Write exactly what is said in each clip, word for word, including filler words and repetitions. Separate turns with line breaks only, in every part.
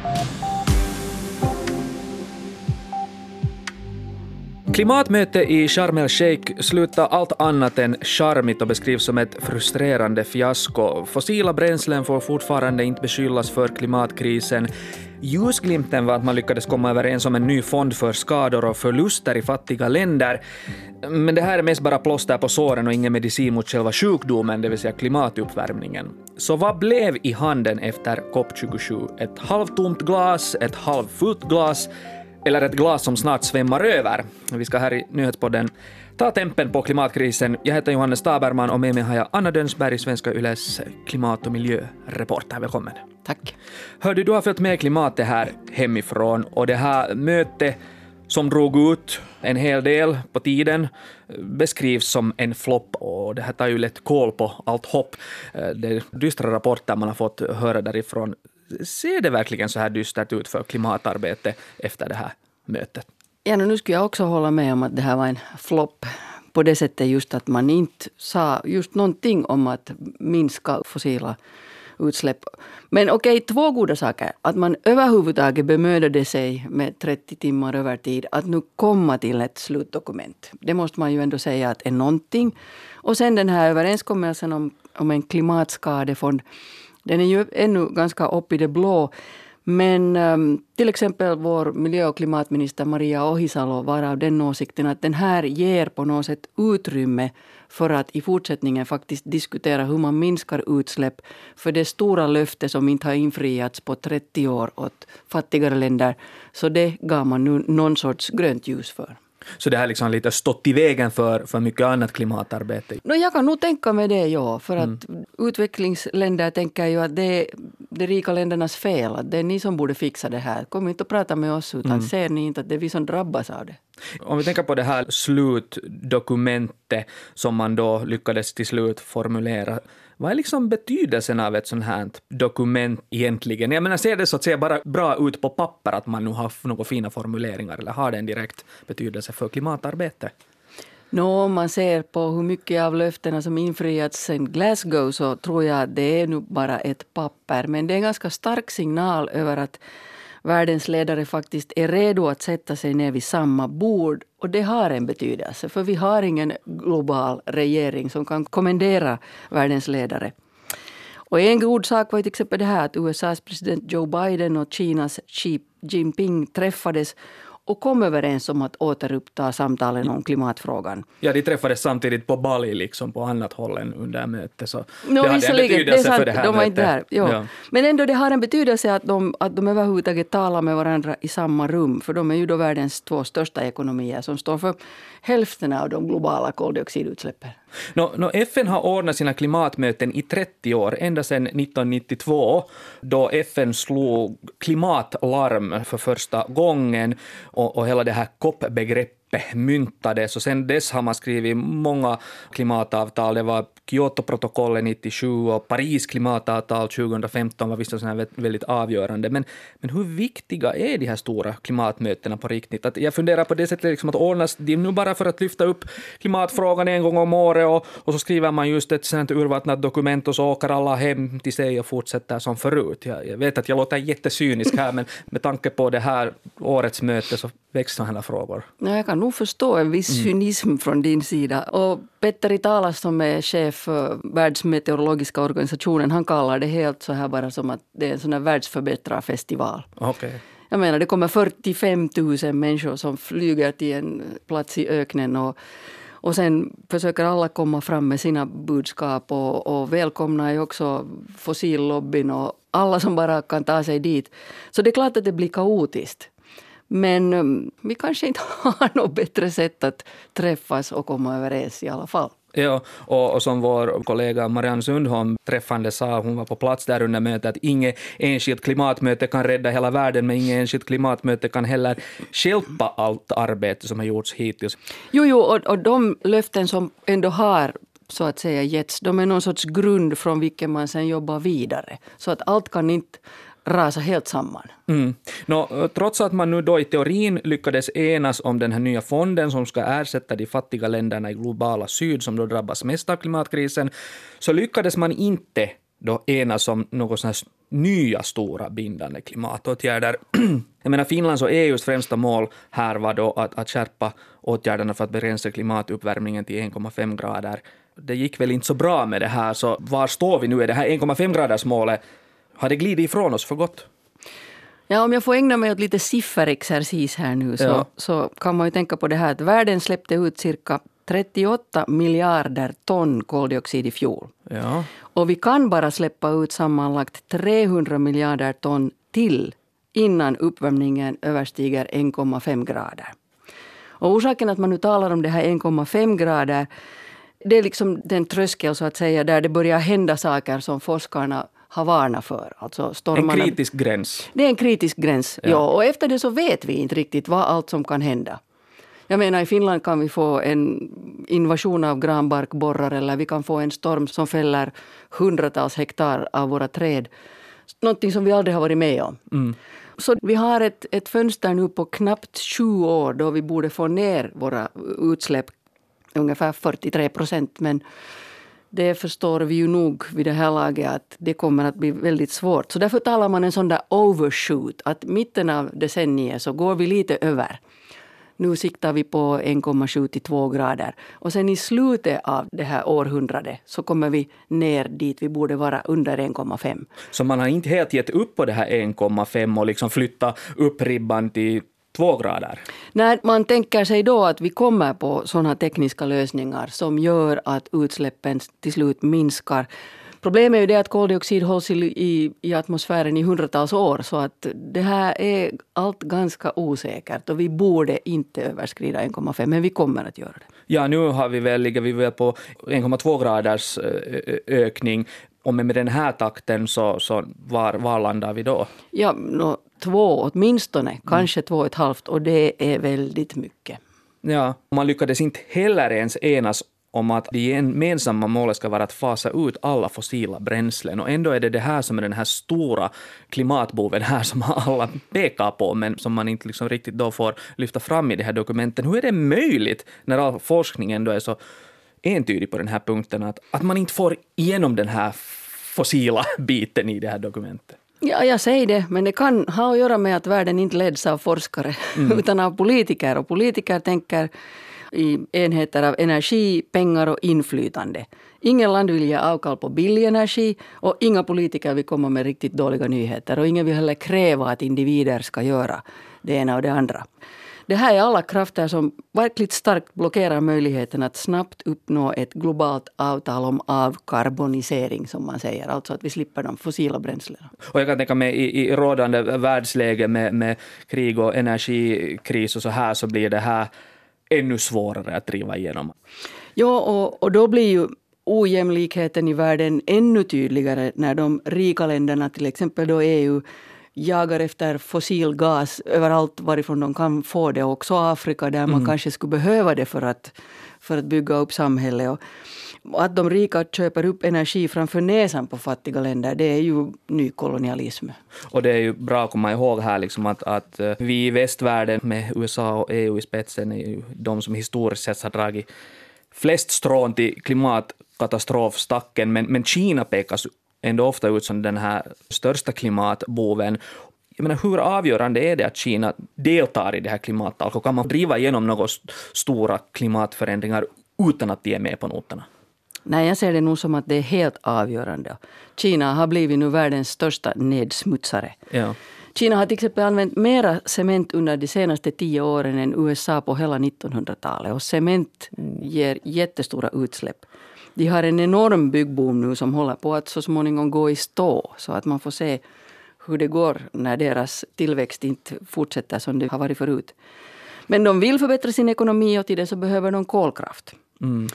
Klimatmöte i Sharm el-Sheikh slutar allt annat än charmigt och beskrivs som ett frustrerande fiasko. Fossila bränslen får fortfarande inte beskyllas för klimatkrisen. Ljusglimten var att man lyckades komma överens om en ny fond för skador och förluster i fattiga länder. Men det här är mest bara plåster på såren och ingen medicin mot själva sjukdomen, det vill säga klimatuppvärmningen. Så vad blev i handen efter C O P tjugosju? Ett halvtomt glas, ett halvfullt glas eller ett glas som snart svämmar över? Vi ska här i Nyhetspodden ta tempen på klimatkrisen. Jag heter Johannes Taberman och med mig har jag Anna Dönsberg, Svenska Yles klimat- och miljöreporter. Välkommen.
Tack.
Hör du, du har följt med klimatet här hemifrån och det här mötet som drog ut en hel del på tiden beskrivs som en flopp och det här tar ju lätt koll på allt hopp. Det är dystra rapporter man har fått höra därifrån. Ser det verkligen så här dystert ut för klimatarbete efter det här mötet?
Ja, nu skulle jag också hålla med om att det här var en flopp på det sättet just att man inte sa just någonting om att minska fossila utsläpp. Men okej, två goda saker. Att man överhuvudtaget bemödade sig med trettio timmar övertid att nu komma till ett slutdokument. Det måste man ju ändå säga att är någonting. Och sen den här överenskommelsen om, om en klimatskadefond. Den är ju ännu ganska upp i det blå. Men um, till exempel vår miljö- och klimatminister Maria Ohisalo var av den åsikten att den här ger på något sätt utrymme för att i fortsättningen faktiskt diskutera hur man minskar utsläpp för det stora löfte som inte har infriats på trettio år åt fattigare länder. Så det gav man nu någon sorts grönt ljus för.
Så det här liksom lite stått i vägen för, för mycket annat klimatarbete?
No, jag kan nog tänka mig det, ja. För att
mm.
utvecklingsländer tänker ju att det är de rika ländernas fel. Att det är ni som borde fixa det här. Kom inte att prata med oss utan mm. ser ni inte att det är vi som drabbas av det.
Om vi tänker på det här slutdokumentet som man då lyckades till slut formulera. Vad är liksom betydelsen av ett sånt här dokument egentligen? Jag menar, ser det så att säga bara bra ut på papper att man nu har några fina formuleringar eller har det en direkt betydelse för klimatarbete?
Nå, om man ser på hur mycket av löftena som infriats sen Glasgow så tror jag att det är nu bara ett papper. Men det är en ganska stark signal över att världens ledare faktiskt är redo att sätta sig ner vid samma bord. Och det har en betydelse, för vi har ingen global regering som kan kommendera världens ledare. Och en god sak var till exempel det här att U S A:s president Joe Biden och Kinas Xi Jinping träffades och kom överens om att återuppta samtalen om klimatfrågan.
Ja, de träffades samtidigt på Bali liksom på annat håll än under mötet. Så
no,
det hade en betydelse
det är sant,
för det här
de var
mötet.
inte där. Ja. Men ändå det har en betydelse att de, att de överhuvudtaget talar med varandra i samma rum. För de är ju då världens två största ekonomier som står för hälften av de globala koldioxidutsläppen.
No, no, F N har ordnat sina klimatmöten i trettio år, ända sedan nittonhundranittiotvå, då F N slog klimatlarm för första gången och, och hela det här C O P-begreppet myntades. Och sen dess har man skrivit många klimatavtal. Det var Kyoto-protokollet nittiosju och Paris klimatavtal tjugohundrafemton var visst väldigt avgörande. Men, men hur viktiga är de här stora klimatmötena på riktigt? Att jag funderar på det sättet liksom att ordnas de nu bara för att lyfta upp klimatfrågan en gång om året och, och så skriver man just ett sånt urvattnat dokument och så åker alla hem till sig och fortsätter som förut. Jag, jag vet att jag låter jättecynisk här, men med tanke på det här årets möte så växer sådana frågor.
Ja, jag kan nog förstå en viss mm. cynism från din sida. Och Petteri Talas som är chef för Världsmeteorologiska organisationen, han kallar det helt så här bara som att det är en sån här världsförbättrarfestival.
Okej. Okay.
Jag menar, det kommer fyrtiofem tusen människor som flyger till en plats i öknen och Och sen försöker alla komma fram med sina budskap och, och välkomnar ju också fossillobbyn och alla som bara kan ta sig dit. Så det är klart att det blir kaotiskt. Men um, vi kanske inte har något bättre sätt att träffas och komma överens i alla fall.
Ja, och, och som vår kollega Marianne Sundholm träffande sa, hon var på plats där under mötet, att inget enskilt klimatmöte kan rädda hela världen, men inget enskilt klimatmöte kan heller hjälpa allt arbete som har gjorts hittills.
Jo, jo och, och de löften som ändå har så att säga getts, de är någon sorts grund från vilken man sen jobbar vidare. Så att allt kan inte rasa helt samman.
Mm. Nå, trots att man nu då i teorin lyckades enas om den här nya fonden som ska ersätta de fattiga länderna i globala syd som då drabbas mest av klimatkrisen, så lyckades man inte då enas om något sådana här nya stora bindande klimatåtgärder. Jag menar Finlands och E U:s främsta mål här var då att, att skärpa åtgärderna för att begränsa klimatuppvärmningen till en komma fem grader. Det gick väl inte så bra med det här, så var står vi nu? Är det här en komma fem graders målet, har det glidit ifrån oss för gott?
Ja, om jag får ägna mig åt lite sifferexercis här nu så,
Ja.
så kan man ju tänka på det här att världen släppte ut cirka trettioåtta miljarder ton koldioxid i fjol.
Ja.
Och vi kan bara släppa ut sammanlagt trehundra miljarder ton till innan uppvärmningen överstiger en komma fem grader. Och orsaken att man nu talar om det här en komma fem grader, det är liksom den tröskel så att säga där det börjar hända saker som forskarna har varnat för. Alltså stormarna.
En kritisk gräns.
Det är en kritisk gräns, ja. ja. Och efter det så vet vi inte riktigt vad allt som kan hända. Jag menar, i Finland kan vi få en invasion av granbarkborrar eller vi kan få en storm som fäller hundratals hektar av våra träd. Någonting som vi aldrig har varit med om. Mm. Så vi har ett, ett fönster nu på knappt sju år då vi borde få ner våra utsläpp ungefär fyrtiotre procent. Men det förstår vi ju nog vid det här laget att det kommer att bli väldigt svårt. Så därför talar man en sån där overshoot. Att mitten av decenniet så går vi lite över. Nu siktar vi på en komma sju till två grader. Och sen i slutet av det här århundradet så kommer vi ner dit vi borde vara under en komma fem.
Så man har inte helt gett upp på det här en komma fem och liksom flytta upp ribban till två grader?
När man tänker sig då att vi kommer på sådana tekniska lösningar som gör att utsläppen till slut minskar. Problemet är ju det att koldioxid hålls i, i, i atmosfären i hundratals år, så att det här är allt ganska osäkert och vi borde inte överskrida en komma fem, men vi kommer att göra det.
Ja, nu har vi väl, ligger vi väl på en komma två graders ökning, och med den här takten så, så var, var landar vi då?
Ja, no, två åtminstone, mm. kanske två och ett halvt, och det är väldigt mycket.
Ja, man lyckades inte heller ens enas om att det gemensamma målet ska vara att fasa ut alla fossila bränslen. Och ändå är det det här som är den här stora klimatboven här som alla pekar på, men som man inte liksom riktigt då får lyfta fram i det här dokumenten. Hur är det möjligt när all forskning ändå är så entydig på den här punkten att, att man inte får igenom den här fossila biten i det här dokumentet?
Ja, jag säger det, men det kan ha att göra med att världen inte leds av forskare mm. utan av politiker. Och politiker tänker i enheter av energi, pengar och inflytande. Ingen land vill ge avkall på billig energi och inga politiker vill komma med riktigt dåliga nyheter. Och ingen vill heller kräva att individer ska göra det ena och det andra. Det här är alla krafter som verkligt starkt blockerar möjligheten att snabbt uppnå ett globalt avtal om avkarbonisering, som man säger. Alltså att vi slipper de fossila bränslena.
Och jag kan tänka mig i, i rådande världsläge med, med krig och energikris och så här, så blir det här ännu svårare att driva igenom.
Ja, och, och då blir ju ojämlikheten i världen ännu tydligare när de rika länderna, till exempel då E U, jagar efter fossil gas överallt varifrån de kan få det. Också Afrika där man mm. kanske skulle behöva det för att, för att bygga upp samhället. Och, och att de rika köper upp energi framför näsan på fattiga länder, det är ju nykolonialism.
Och det är ju bra att komma ihåg här liksom att, att vi i västvärlden med U S A och E U i spetsen är ju de som historiskt sett har dragit flest strån till klimatkatastrofstacken. Men, men Kina pekas ändå ofta ut som den här största klimatboven. Jag menar, hur avgörande är det att Kina deltar i det här klimatalket? Kan man driva igenom några stora klimatförändringar utan att de är med på noterna?
Nej, jag ser det nog som att det är helt avgörande. Kina har blivit nu världens största nedsmutsare.
Ja.
Kina har till exempel använt mera cement under de senaste tio åren än U S A på hela nittonhundratalet. Och cement ger jättestora utsläpp. De har en enorm byggboom nu som håller på att så småningom gå i stå. Så att man får se hur det går när deras tillväxt inte fortsätter som det har varit förut. Men de vill förbättra sin ekonomi och till det så behöver de kolkraft. Mm.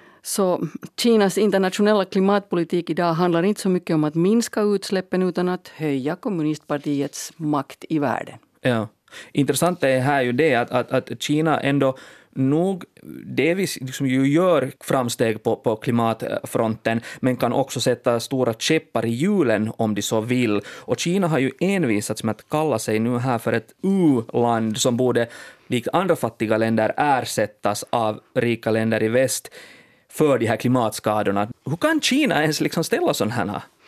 Så Kinas internationella klimatpolitik idag handlar inte så mycket om att minska utsläppen utan att höja kommunistpartiets makt i världen.
Ja. Intressant är här ju det att, att, att Kina ändå nog delvis liksom ju gör framsteg på, på klimatfronten, men kan också sätta stora käppar i hjulen om de så vill. Och Kina har ju envisats med att kalla sig nu här för ett u-land som borde, likt andra fattiga länder, ersättas av rika länder i väst för de här klimatskadorna. Hur kan Kina ens liksom ställa sådana här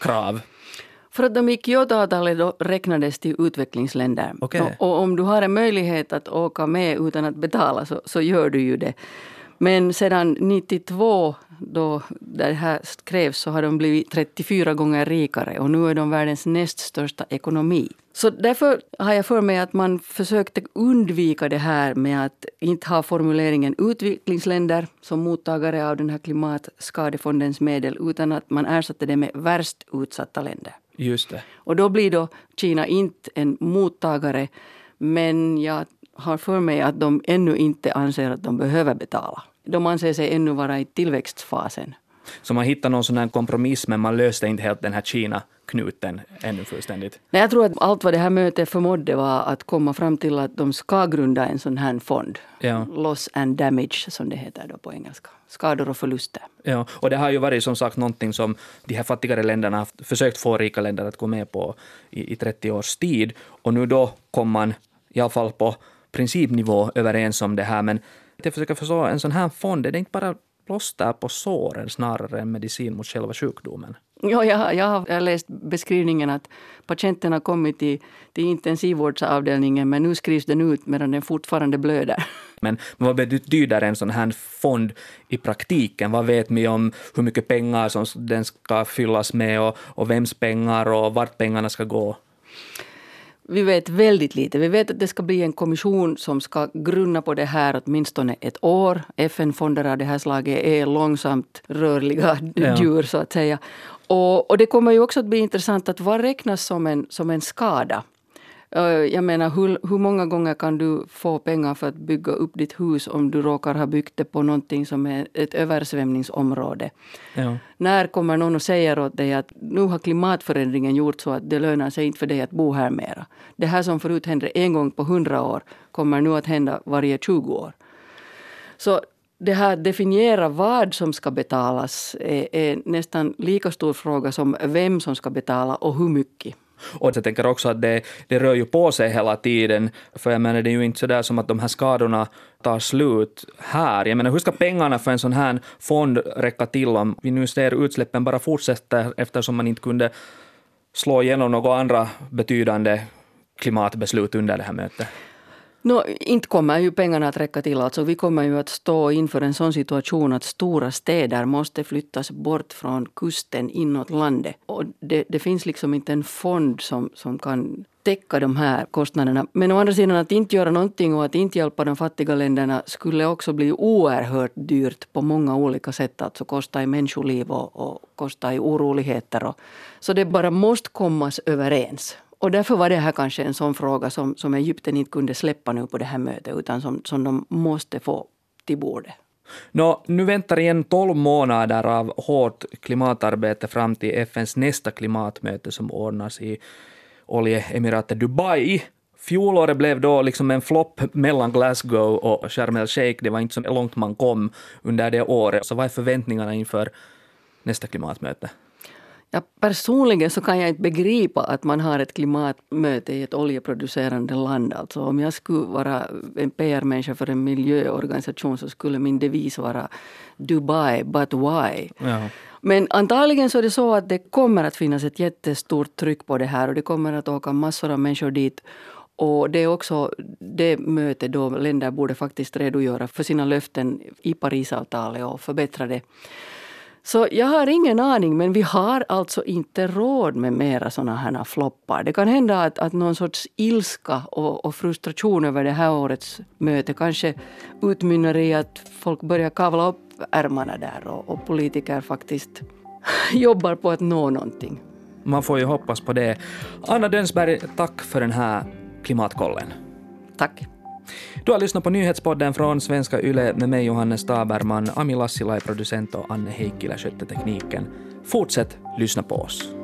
krav?
För att de i Kyoto-avtalet då räknades till utvecklingsländer.
Okay.
Och, och om du har en möjlighet att åka med utan att betala så, så gör du ju det. Men sedan nittiotvå då det här skrevs så har de blivit trettiofyra gånger rikare och nu är de världens näst största ekonomi. Så därför har jag för mig att man försökte undvika det här med att inte ha formuleringen utvecklingsländer som mottagare av den här klimatskadefondens medel utan att man ersatte det med värst utsatta länder.
Just det.
Och då blir då Kina inte en mottagare, men jag har för mig att de ännu inte anser att de behöver betala. De anser sig ännu vara i tillväxtfasen.
Så man hittar någon sån här kompromiss men man löste inte helt den här Kina-knuten ännu fullständigt.
Nej, jag tror att allt vad det här mötet förmådde var att komma fram till att de ska grunda en sån här fond.
Ja.
Loss and damage som det heter då på engelska. Skador och förluster.
Ja, och det har ju varit som sagt någonting som de här fattigare länderna har försökt få rika länder att gå med på i, i trettio års tid. Och nu då kom man i alla fall på principnivå överens om det här. Men jag försöker förstå, en sån här fond, är det inte bara plåster på såren snarare än medicin mot själva sjukdomen?
Ja, jag, jag har läst beskrivningen att patienten har kommit till, till intensivvårdsavdelningen men nu skrivs den ut medan den fortfarande blöder.
Men, men vad betyder en sån här fond i praktiken? Vad vet vi om hur mycket pengar som den ska fyllas med och, och vems pengar och vart pengarna ska gå?
Vi vet väldigt lite. Vi vet att det ska bli en kommission som ska grunna på det här åtminstone ett år. F N-fonder av det här slaget är långsamt rörliga
ja.
djur så att säga. Och, och det kommer ju också att bli intressant att vad räknas som en, som en skada. Jag menar, hur, hur många gånger kan du få pengar för att bygga upp ditt hus om du råkar ha byggt det på någonting som är ett översvämningsområde?
Ja.
När kommer någon och säger åt dig att nu har klimatförändringen gjort så att det lönar sig inte för dig att bo här mera. Det här som förut hände en gång på hundra år kommer nu att hända varje tjugo år. Så det här definiera vad som ska betalas är, är nästan lika stor fråga som vem som ska betala och hur mycket.
Och jag tänker också att det, det rör ju på sig hela tiden. För jag menar, det är ju inte så där som att de här skadorna tar slut här. Jag menar, hur ska pengarna för en sån här fond räcka till om vi nu ser utsläppen bara fortsätter eftersom man inte kunde slå igenom några andra betydande klimatbeslut under det här mötet?
No, inte kommer ju pengarna att räcka till. Alltså, vi kommer ju att stå inför en sån situation att stora städer måste flyttas bort från kusten inåt landet. Och det, det finns liksom inte en fond som, som kan täcka de här kostnaderna. Men å andra sidan att inte göra någonting och att inte hjälpa de fattiga länderna skulle också bli oerhört dyrt på många olika sätt. Alltså kosta i människoliv och, och kosta i oroligheter. Och, så det bara måste kommas överens. Och därför var det här kanske en sån fråga som, som Egypten inte kunde släppa nu på det här mötet utan som, som de måste få till bordet.
Nå, nu väntar igen tolv månader av hårt klimatarbete fram till F N:s nästa klimatmöte som ordnas i oljeemiratet Dubai. Fjolåret blev då liksom en flopp mellan Glasgow och Sharm el-Sheikh. Det var inte så långt man kom under det året. Så vad är förväntningarna inför nästa klimatmöte?
Ja, personligen så kan jag inte begripa att man har ett klimatmöte i ett oljeproducerande land. Alltså om jag skulle vara en P R-människa för en miljöorganisation så skulle min devis vara Dubai, but why?
Ja.
Men antagligen så är det så att det kommer att finnas ett jättestort tryck på det här och det kommer att åka massor av människor dit. Och det är också det möte då länder borde faktiskt redogöra för sina löften i Parisavtalet och förbättra det. Så jag har ingen aning, men vi har alltså inte råd med mera sådana här floppar. Det kan hända att, att någon sorts ilska och, och frustration över det här årets möte kanske utmynnar i att folk börjar kavla upp ärmarna där och, och politiker faktiskt jobbar på att nå någonting.
Man får ju hoppas på det. Anna Dönsberg, tack för den här klimatkollen.
Tack.
Du har lyssnat på nyhetspodden från Svenska Yle med mig Johannes Taberman, Ami Lassila är producent och Anne Heikkilä skötte tekniken. Fortsätt lyssna på oss.